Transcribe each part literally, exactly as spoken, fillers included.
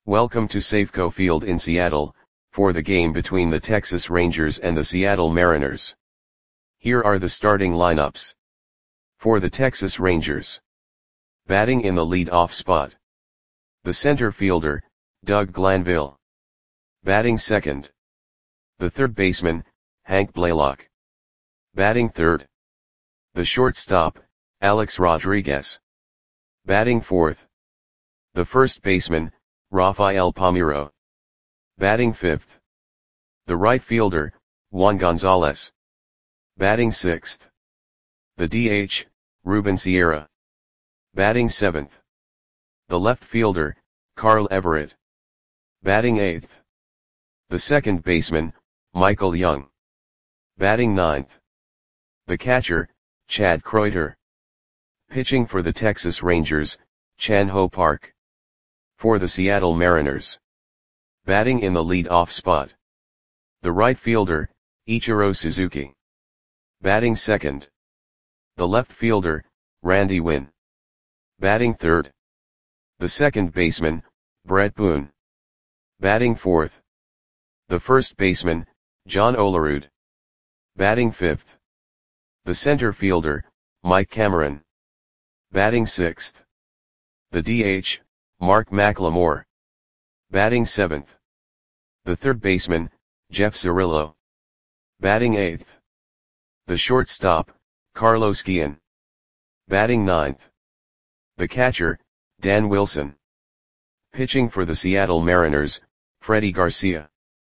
Welcome to Safeco Field in Seattle, for the game between the Texas Rangers and the Seattle Mariners. Here are the starting lineups. For the Texas Rangers. Batting in the lead-off spot. The center fielder, Doug Glanville. Batting second. The third baseman, Hank Blaylock. Batting third. The shortstop, Alex Rodriguez. Batting fourth. The first baseman, Rafael Palmeiro. Batting fifth. The right fielder, Juan Gonzalez. Batting sixth. The D H, Ruben Sierra. Batting seventh. The left fielder, Carl Everett. Batting eighth. The second baseman, Michael Young. Batting ninth. The catcher, Chad Kreuter. Pitching for the Texas Rangers, Chan Ho Park. For the Seattle Mariners. Batting in the lead-off spot. The right fielder, Ichiro Suzuki. Batting second. The left fielder, Randy Winn. Batting third. The second baseman, Brett Boone. Batting fourth. The first baseman, John Olerud. Batting fifth. The center fielder, Mike Cameron. Batting sixth. The D H, Mark McLemore. Batting seventh. The third baseman, Jeff Cirillo. Batting eighth. The shortstop, Carlos Guillen. Batting ninth. The catcher, Dan Wilson. Pitching for the Seattle Mariners, Freddie Garcia.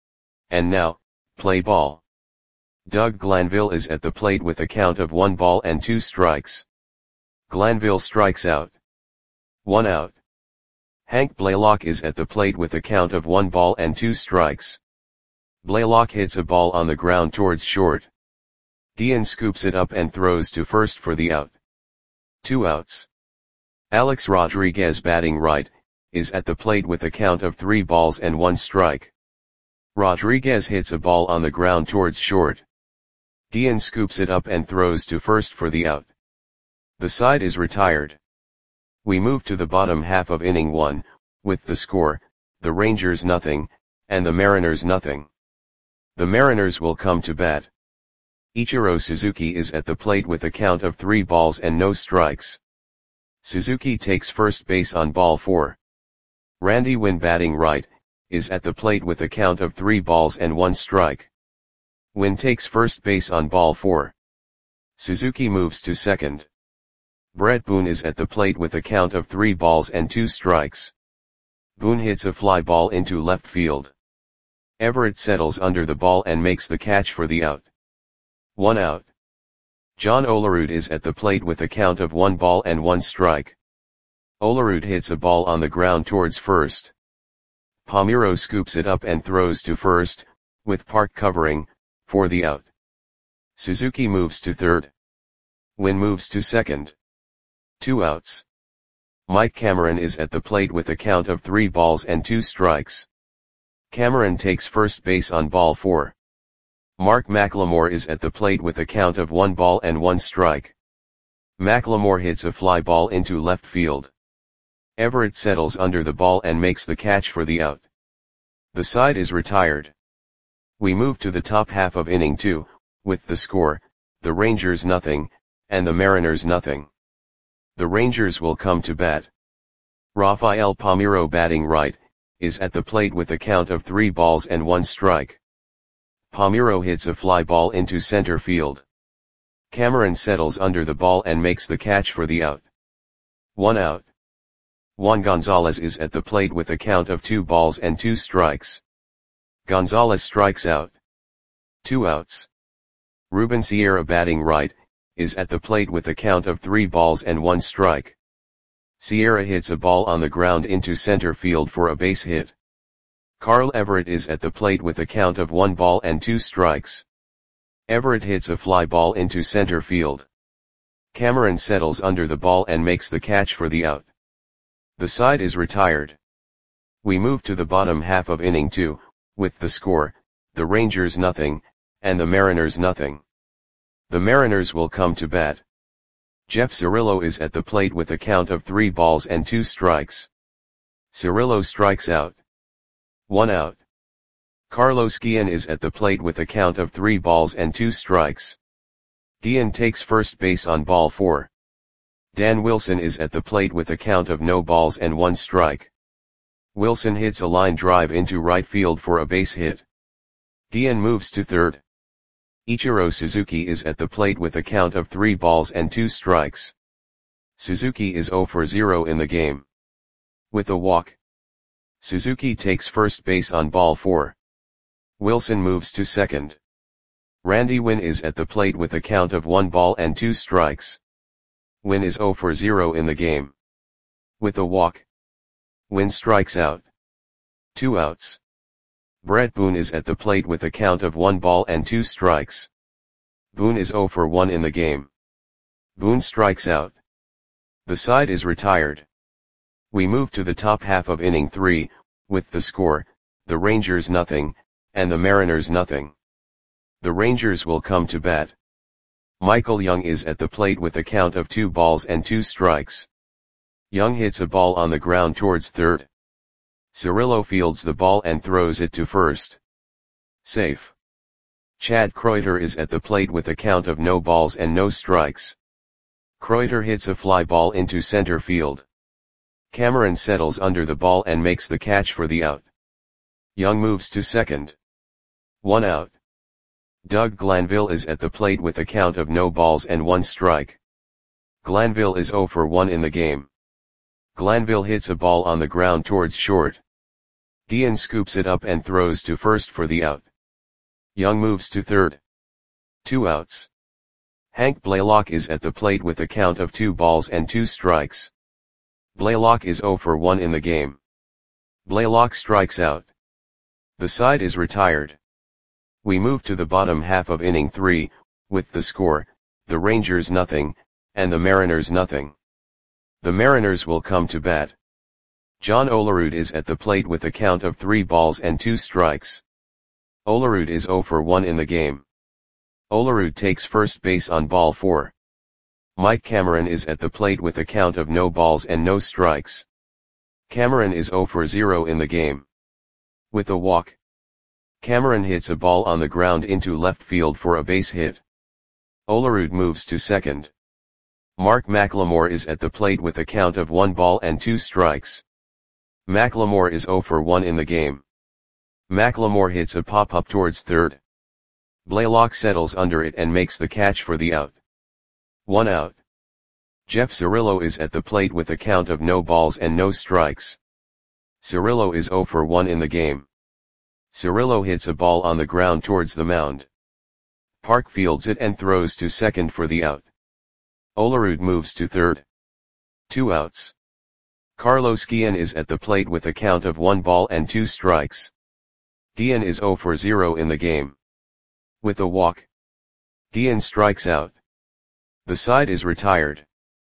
And now, play ball. Doug Glanville is at the plate with a count of one ball and two strikes. Glanville strikes out. One out. Hank Blaylock is at the plate with a count of one ball and two strikes. Blaylock hits a ball on the ground towards short. Guillen scoops it up and throws to first for the out. Two outs. Alex Rodriguez, batting right, is at the plate with a count of three balls and one strike. Rodriguez hits a ball on the ground towards short. Guillen scoops it up and throws to first for the out. The side is retired. We move to the bottom half of inning one, with the score, the Rangers nothing, and the Mariners nothing. The Mariners will come to bat. Ichiro Suzuki is at the plate with a count of three balls and no strikes. Suzuki takes first base on ball four. Randy Winn, batting right, is at the plate with a count of three balls and one strike. Winn takes first base on ball four. Suzuki moves to second. Brett Boone is at the plate with a count of three balls and two strikes. Boone hits a fly ball into left field. Everett settles under the ball and makes the catch for the out. One out. John Olerud is at the plate with a count of one ball and one strike. Olerud hits a ball on the ground towards first. Palmeiro scoops it up and throws to first, with Park covering, for the out. Suzuki moves to third. Winn moves to second. Two outs. Mike Cameron is at the plate with a count of three balls and two strikes. Cameron takes first base on ball four. Mark McLemore is at the plate with a count of one ball and one strike. McLemore hits a fly ball into left field. Everett settles under the ball and makes the catch for the out. The side is retired. We move to the top half of inning two, with the score, the Rangers nothing, and the Mariners nothing. The Rangers will come to bat. Rafael Palmeiro, batting right, is at the plate with a count of three balls and one strike. Palmeiro hits a fly ball into center field. Cameron settles under the ball and makes the catch for the out. One out. Juan Gonzalez is at the plate with a count of two balls and two strikes. Gonzalez strikes out. Two outs. Ruben Sierra, batting right, is at the plate with a count of three balls and one strike. Sierra hits a ball on the ground into center field for a base hit. Carl Everett is at the plate with a count of one ball and two strikes. Everett hits a fly ball into center field. Cameron settles under the ball and makes the catch for the out. The side is retired. We move to the bottom half of inning two, with the score, the Rangers nothing, and the Mariners nothing. The Mariners will come to bat. Jeff Cirillo is at the plate with a count of three balls and two strikes. Cirillo strikes out. one out. Carlos Guillen is at the plate with a count of three balls and two strikes. Guillen takes first base on ball four. Dan Wilson is at the plate with a count of no balls and one strike. Wilson hits a line drive into right field for a base hit. Guillen moves to third. Ichiro Suzuki is at the plate with a count of three balls and two strikes. Suzuki is zero for zero in the game. With a walk, Suzuki takes first base on ball four. Wilson moves to second. Randy Winn is at the plate with a count of one ball and two strikes. Winn is zero for zero in the game. With a walk, Winn strikes out. Two outs. Brett Boone is at the plate with a count of one ball and two strikes. Boone is zero for one in the game. Boone strikes out. The side is retired. We move to the top half of inning three, with the score, the Rangers nothing, and the Mariners nothing. The Rangers will come to bat. Michael Young is at the plate with a count of two balls and two strikes. Young hits a ball on the ground towards third. Cirillo fields the ball and throws it to first. Safe. Chad Kreuter is at the plate with a count of no balls and no strikes. Kreuter hits a fly ball into center field. Cameron settles under the ball and makes the catch for the out. Young moves to second. One out. Doug Glanville is at the plate with a count of no balls and one strike. Glanville is zero for one in the game. Glanville hits a ball on the ground towards short. Guillen scoops it up and throws to first for the out. Young moves to third. Two outs. Hank Blaylock is at the plate with a count of two balls and two strikes. Blaylock is zero for one in the game. Blaylock strikes out. The side is retired. We move to the bottom half of inning three, with the score, the Rangers nothing, and the Mariners nothing. The Mariners will come to bat. John Olerud is at the plate with a count of three balls and two strikes. Olerud is zero for one in the game. Olerud takes first base on ball four. Mike Cameron is at the plate with a count of no balls and no strikes. Cameron is zero for zero in the game. With a walk, Cameron hits a ball on the ground into left field for a base hit. Olerud moves to second. Mark McLemore is at the plate with a count of one ball and two strikes. McLemore is zero for one in the game. McLemore hits a pop-up towards third. Blaylock settles under it and makes the catch for the out. One out. Jeff Cirillo is at the plate with a count of no balls and no strikes. Cirillo is zero for one in the game. Cirillo hits a ball on the ground towards the mound. Park fields it and throws to second for the out. Olerud moves to third. Two outs. Carlos Guillen is at the plate with a count of one ball and two strikes. Guillen is zero for zero in the game. With a walk, Guillen strikes out. The side is retired.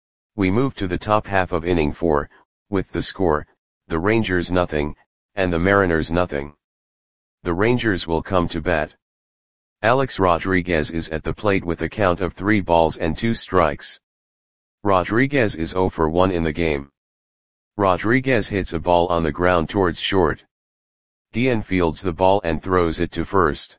We move to the top half of inning four, with the score, the Rangers nothing, and the Mariners nothing. The Rangers will come to bat. Alex Rodriguez is at the plate with a count of three balls and two strikes. Rodriguez is zero for one in the game. Rodriguez hits a ball on the ground towards short. Guillen fields the ball and throws it to first.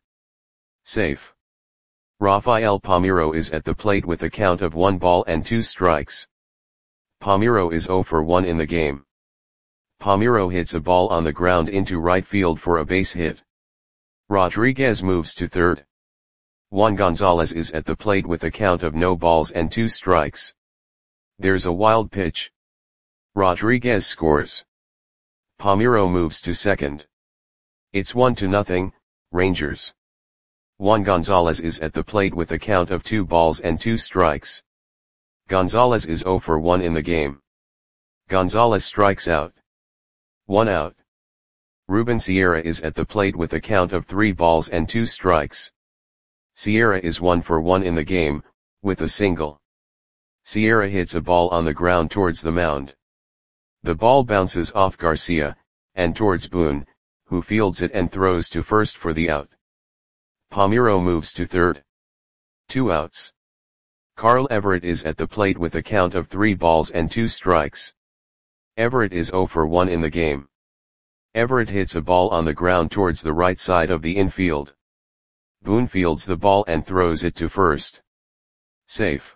Safe. Rafael Palmeiro is at the plate with a count of one ball and two strikes. Palmeiro is zero for one in the game. Palmeiro hits a ball on the ground into right field for a base hit. Rodriguez moves to third. Juan Gonzalez is at the plate with a count of no balls and two strikes. There's a wild pitch. Rodriguez scores. Palmeiro moves to second. It's one to nothing, Rangers. Juan Gonzalez is at the plate with a count of two balls and two strikes. Gonzalez is zero for one in the game. Gonzalez strikes out. One out. Ruben Sierra is at the plate with a count of three balls and two strikes. Sierra is one for one in the game, with a single. Sierra hits a ball on the ground towards the mound. The ball bounces off Garcia, and towards Boone, who fields it and throws to first for the out. Palmeiro moves to third. Two outs. Carl Everett is at the plate with a count of three balls and two strikes. Everett is zero for one in the game. Everett hits a ball on the ground towards the right side of the infield. Boone fields the ball and throws it to first. Safe.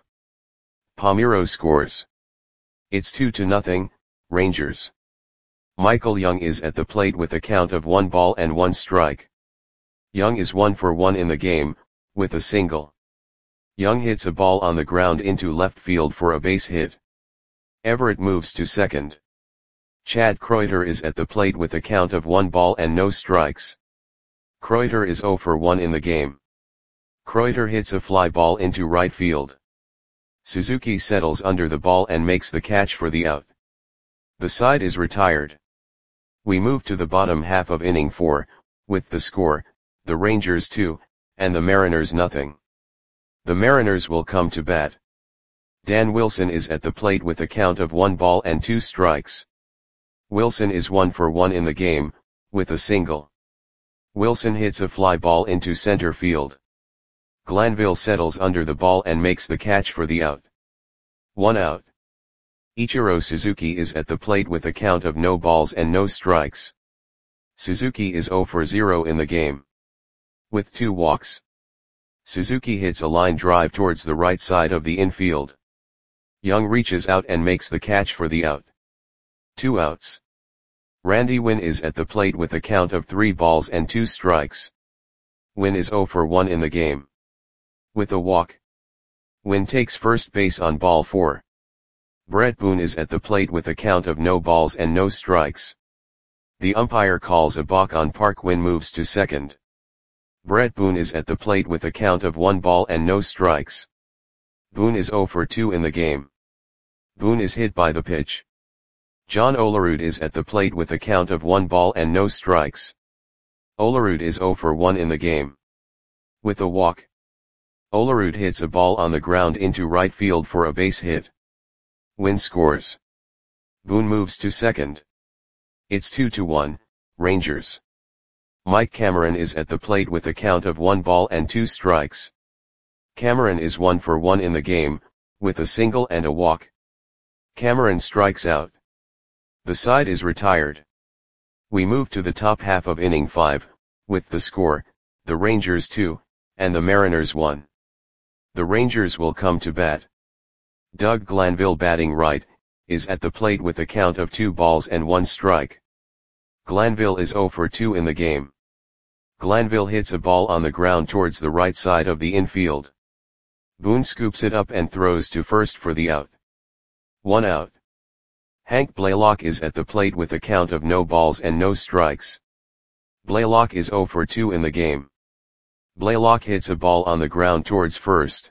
Palmeiro scores. It's two to nothing, Rangers. Michael Young is at the plate with a count of one ball and one strike. Young is one for one in the game, with a single. Young hits a ball on the ground into left field for a base hit. Everett moves to second. Chad Kreuter is at the plate with a count of one ball and no strikes. Kreuter is zero for one in the game. Kreuter hits a fly ball into right field. Suzuki settles under the ball and makes the catch for the out. The side is retired. We move to the bottom half of inning four, with the score, the Rangers two, and the Mariners nothing. The Mariners will come to bat. Dan Wilson is at the plate with a count of one ball and two strikes. Wilson is one for one in the game, with a single. Wilson hits a fly ball into center field. Glanville settles under the ball and makes the catch for the out. One out. Ichiro Suzuki is at the plate with a count of no balls and no strikes. Suzuki is zero for zero in the game. With two walks. Suzuki hits a line drive towards the right side of the infield. Young reaches out and makes the catch for the out. Two outs. Randy Winn is at the plate with a count of three balls and two strikes. Winn is zero for one in the game. With a walk. Winn takes first base on ball four. Brett Boone is at the plate with a count of no balls and no strikes. The umpire calls a balk on Park. Winn moves to second. Brett Boone is at the plate with a count of one ball and no strikes. Boone is zero for two in the game. Boone is hit by the pitch. John Olerud is at the plate with a count of one ball and no strikes. Olerud is zero for one in the game. With a walk. Olerud hits a ball on the ground into right field for a base hit. Winn scores. Boone moves to second. It's two to one, Rangers. Mike Cameron is at the plate with a count of one ball and two strikes. Cameron is one for one in the game, with a single and a walk. Cameron strikes out. The side is retired. We move to the top half of inning five, with the score, the Rangers two, and the Mariners one. The Rangers will come to bat. Doug Glanville, batting right, is at the plate with a count of two balls and one strike. Glanville is zero for two in the game. Glanville hits a ball on the ground towards the right side of the infield. Boone scoops it up and throws to first for the out. One out. Hank Blaylock is at the plate with a count of no balls and no strikes. Blaylock is zero for two in the game. Blaylock hits a ball on the ground towards first.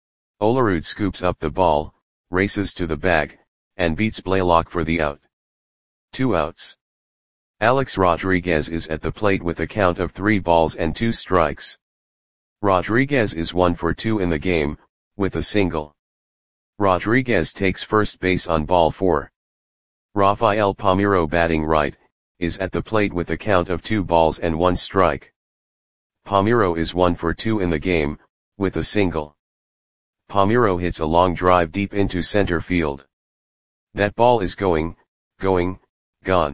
Olerud scoops up the ball, races to the bag, and beats Blaylock for the out. Two outs. Alex Rodriguez is at the plate with a count of three balls and two strikes. Rodriguez is one for two in the game, with a single. Rodriguez takes first base on ball four. Rafael Palmeiro, batting right, is at the plate with a count of two balls and one strike. Palmeiro is one for two in the game, with a single. Palmeiro hits a long drive deep into center field. That ball is going, going, gone.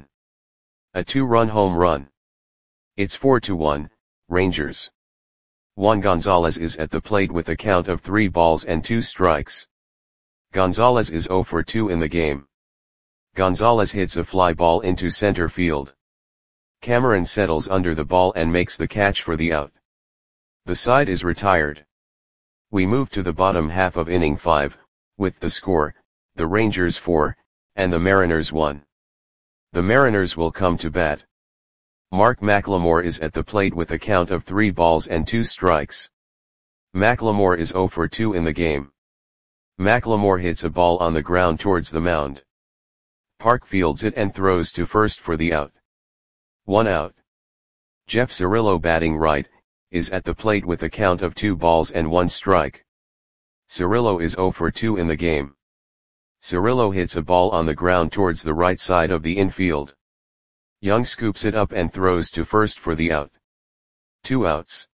A two-run home run. It's four to one, Rangers. Juan Gonzalez is at the plate with a count of three balls and two strikes. Gonzalez is zero for two in the game. Gonzalez hits a fly ball into center field. Cameron settles under the ball and makes the catch for the out. The side is retired. We move to the bottom half of inning five, with the score, the Rangers four, and the Mariners one. The Mariners will come to bat. Mark McLemore is at the plate with a count of three balls and two strikes. McLemore is zero for two in the game. McLemore hits a ball on the ground towards the mound. Park fields it and throws to first for the out. One out. Jeff Cirillo, batting right, is at the plate with a count of two balls and one strike. Cirillo is zero for two in the game. Cirillo hits a ball on the ground towards the right side of the infield. Young scoops it up and throws to first for the out. Two outs.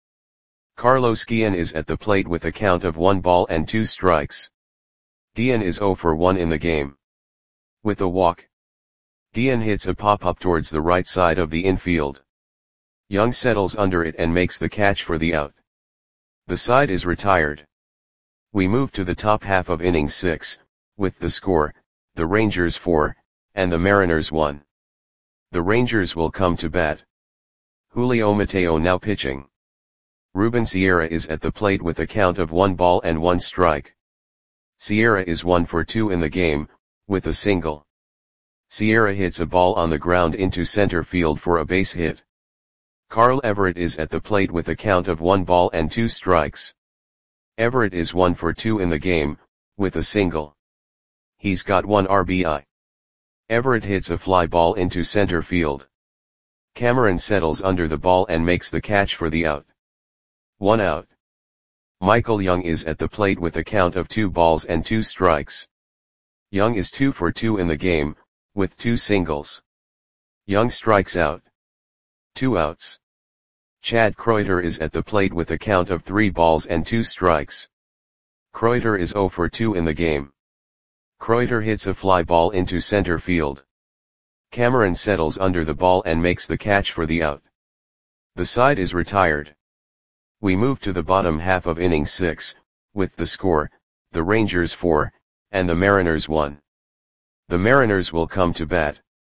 Carlos Guillen is at the plate with a count of one ball and two strikes. Guillen is zero for one in the game. With a walk. Dian hits a pop-up towards the right side of the infield. Young settles under it and makes the catch for the out. The side is retired. We move to the top half of inning six, with the score, the Rangers four, and the Mariners one. The Rangers will come to bat. Julio Mateo now pitching. Ruben Sierra is at the plate with a count of one ball and one strike. Sierra is one for two in the game, with a single. Sierra hits a ball on the ground into center field for a base hit. Carl Everett is at the plate with a count of one ball and two strikes. Everett is one for two in the game, with a single. He's got one R B I. Everett hits a fly ball into center field. Cameron settles under the ball and makes the catch for the out. One out. Michael Young is at the plate with a count of two balls and two strikes. Young is two for two in the game, with two singles. Young strikes out. Two outs. Chad Kreuter is at the plate with a count of three balls and two strikes. Kreuter is zero for two in the game. Kreuter hits a fly ball into center field. Cameron settles under the ball and makes the catch for the out. The side is retired. We move to the bottom half of inning six, with the score, the Rangers four, and the Mariners one. The Mariners will come to bat.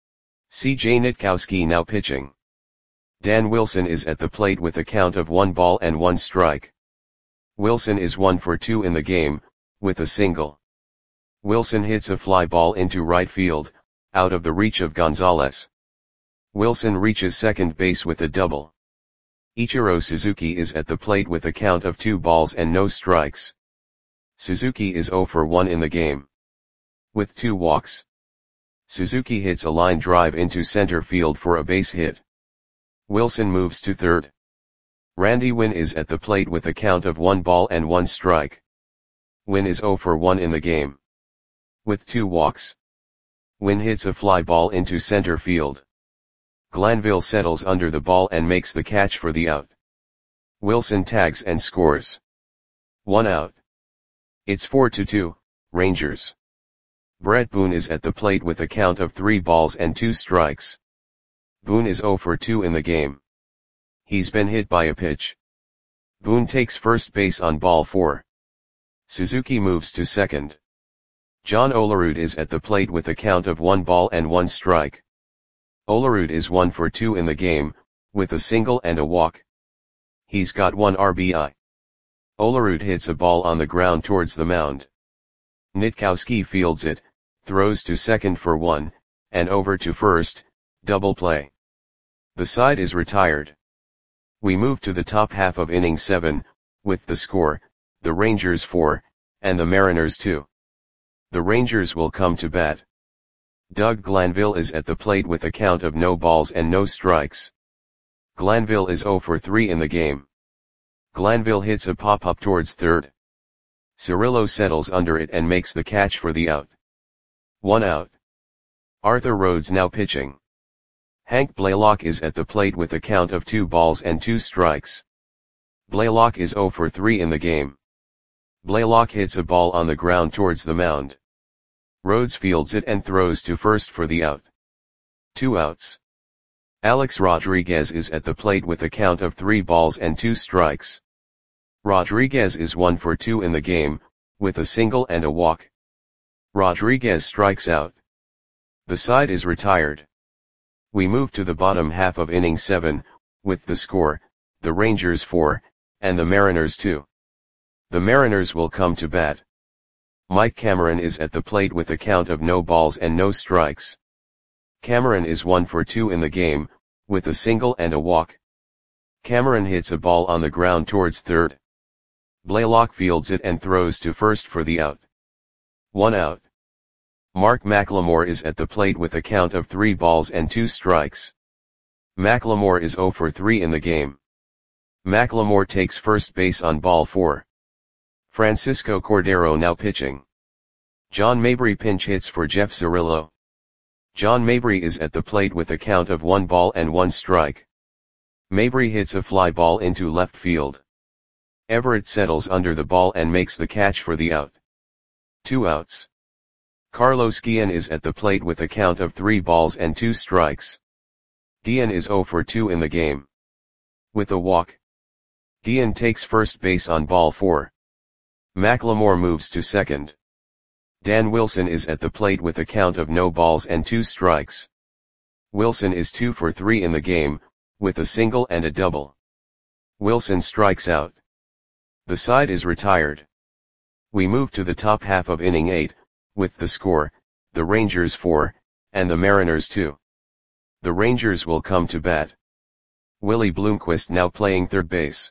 C J Nitkowski now pitching. Dan Wilson is at the plate with a count of one ball and one strike. Wilson is one for two in the game, with a single. Wilson hits a fly ball into right field, out of the reach of Gonzalez. Wilson reaches second base with a double. Ichiro Suzuki is at the plate with a count of two balls and no strikes. Suzuki is zero for one in the game. With two walks. Suzuki hits a line drive into center field for a base hit. Wilson moves to third. Randy Winn is at the plate with a count of one ball and one strike. Winn is zero for one in the game. With two walks. Winn hits a fly ball into center field. Glanville settles under the ball and makes the catch for the out. Wilson tags and scores. One out. It's four to two, Rangers. Brett Boone is at the plate with a count of three balls and two strikes. Boone is zero for two in the game. He's been hit by a pitch. Boone takes first base on ball four. Suzuki moves to second. John Olerud is at the plate with a count of one ball and one strike. Olerud is one for two in the game, with a single and a walk. He's got one R B I. Olerud hits a ball on the ground towards the mound. Nitkowski fields it, throws to second for one, and over to first, double play. The side is retired. We move to the top half of inning seven, with the score, the Rangers four, and the Mariners two. The Rangers will come to bat. Doug Glanville is at the plate with a count of no balls and no strikes. Glanville is zero for three in the game. Glanville hits a pop-up towards third. Cirillo settles under it and makes the catch for the out. One out. Arthur Rhodes now pitching. Hank Blaylock is at the plate with a count of two balls and two strikes. Blaylock is zero for three in the game. Blaylock hits a ball on the ground towards the mound. Rhodes fields it and throws to first for the out. Two outs. Alex Rodriguez is at the plate with a count of three balls and two strikes. Rodriguez is one for two in the game, with a single and a walk. Rodriguez strikes out. The side is retired. We move to the bottom half of inning seven, with the score, the Rangers four, and the Mariners two. The Mariners will come to bat. Mike Cameron is at the plate with a count of no balls and no strikes. Cameron is one for two in the game, with a single and a walk. Cameron hits a ball on the ground towards third. Blaylock fields it and throws to first for the out. One out. Mark McLemore is at the plate with a count of three balls and two strikes. McLemore is zero for three in the game. McLemore takes first base on ball four. Francisco Cordero now pitching. John Mabry pinch hits for Jeff Cirillo. John Mabry is at the plate with a count of one ball and one strike. Mabry hits a fly ball into left field. Everett settles under the ball and makes the catch for the out. Two outs. Carlos Guillen is at the plate with a count of three balls and two strikes. Guillen is zero for two in the game. With a walk, Guillen takes first base on ball four. McLemore moves to second. Dan Wilson is at the plate with a count of no balls and two strikes. Wilson is two for three in the game, with a single and a double. Wilson strikes out. The side is retired. We move to the top half of inning eight, with the score, the Rangers four, and the Mariners two. The Rangers will come to bat. Willie Bloomquist now playing third base.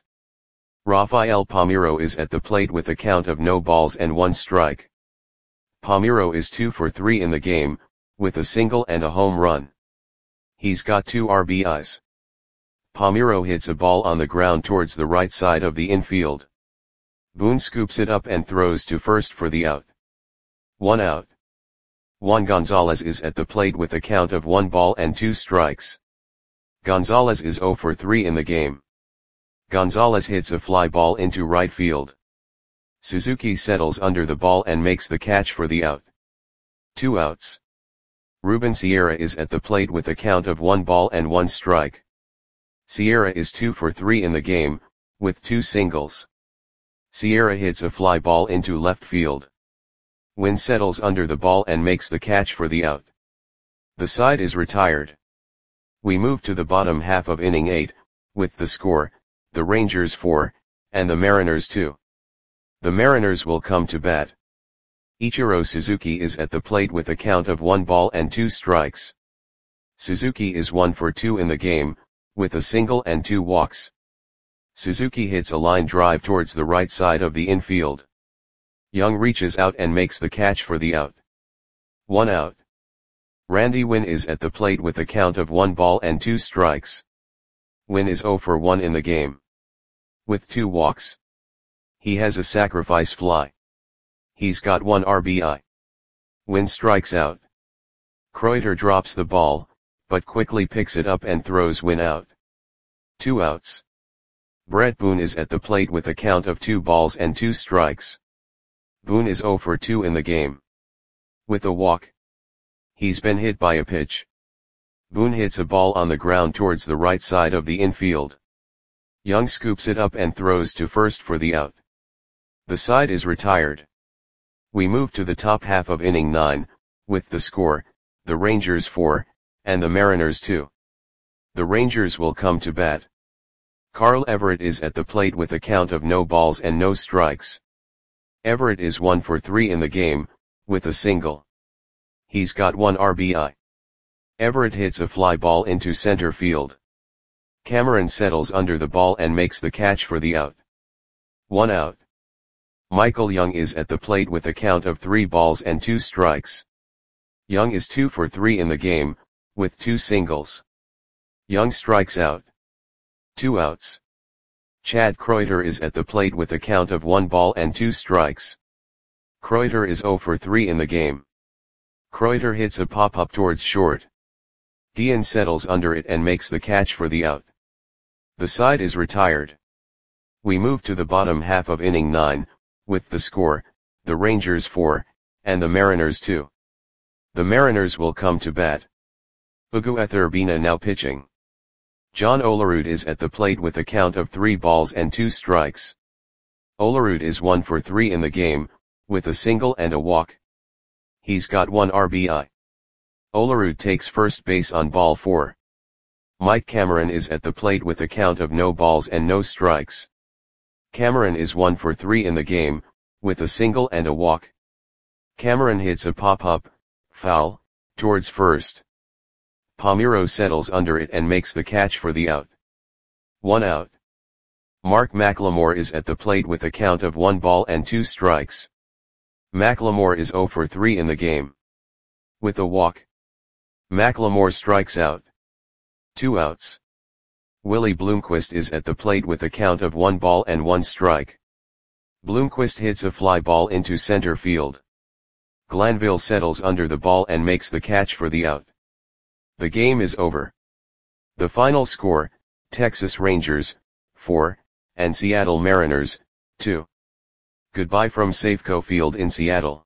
Rafael Palmeiro is at the plate with a count of no balls and one strike. Palmeiro is two for three in the game, with a single and a home run. He's got two R B Is. Palmeiro hits a ball on the ground towards the right side of the infield. Boone scoops it up and throws to first for the out. One out. Juan Gonzalez is at the plate with a count of one ball and two strikes. Gonzalez is zero for three in the game. Gonzalez hits a fly ball into right field. Suzuki settles under the ball and makes the catch for the out. Two outs. Ruben Sierra is at the plate with a count of one ball and one strike. Sierra is two for three in the game, with two singles. Sierra hits a fly ball into left field. Wynn settles under the ball and makes the catch for the out. The side is retired. We move to the bottom half of inning eight, with the score, the Rangers four, and the Mariners two. The Mariners will come to bat. Ichiro Suzuki is at the plate with a count of one ball and two strikes. Suzuki is one for two in the game, with a single and two walks. Suzuki hits a line drive towards the right side of the infield. Young reaches out and makes the catch for the out. One out. Randy Wynn is at the plate with a count of one ball and two strikes. Wynn is zero for one in the game. With two walks. He has a sacrifice fly. He's got one R B I. Wynn strikes out. Kreuter drops the ball, but quickly picks it up and throws Wynn out. Two outs. Brett Boone is at the plate with a count of two balls and two strikes. Boone is zero for two in the game. With a walk. He's been hit by a pitch. Boone hits a ball on the ground towards the right side of the infield. Young scoops it up and throws to first for the out. The side is retired. We move to the top half of inning nine, with the score, the Rangers four, and the Mariners two. The Rangers will come to bat. Carl Everett is at the plate with a count of no balls and no strikes. Everett is one for three in the game, with a single. He's got one R B I. Everett hits a fly ball into center field. Cameron settles under the ball and makes the catch for the out. One out. Michael Young is at the plate with a count of three balls and two strikes. Young is two for three in the game, with two singles. Young strikes out. Two outs. Chad Kreuter is at the plate with a count of one ball and two strikes. Kreuter is zero for three in the game. Kreuter hits a pop-up towards short. Guillen settles under it and makes the catch for the out. The side is retired. We move to the bottom half of inning nine, with the score, the Rangers four, and the Mariners two. The Mariners will come to bat. Ugueth Urbina now pitching. John Olerud is at the plate with a count of three balls and two strikes. Olerud is one for three in the game, with a single and a walk. He's got one R B I. Olerud takes first base on ball four. Mike Cameron is at the plate with a count of no balls and no strikes. Cameron is one for three in the game, with a single and a walk. Cameron hits a pop-up, foul, towards first. Palmeiro settles under it and makes the catch for the out. One out. Mark McLemore is at the plate with a count of one ball and two strikes. McLemore is zero for three in the game. With a walk. McLemore strikes out. Two outs. Willie Bloomquist is at the plate with a count of one ball and one strike. Bloomquist hits a fly ball into center field. Glanville settles under the ball and makes the catch for the out. The game is over. The final score, Texas Rangers, four, and Seattle Mariners, two. Goodbye from Safeco Field in Seattle.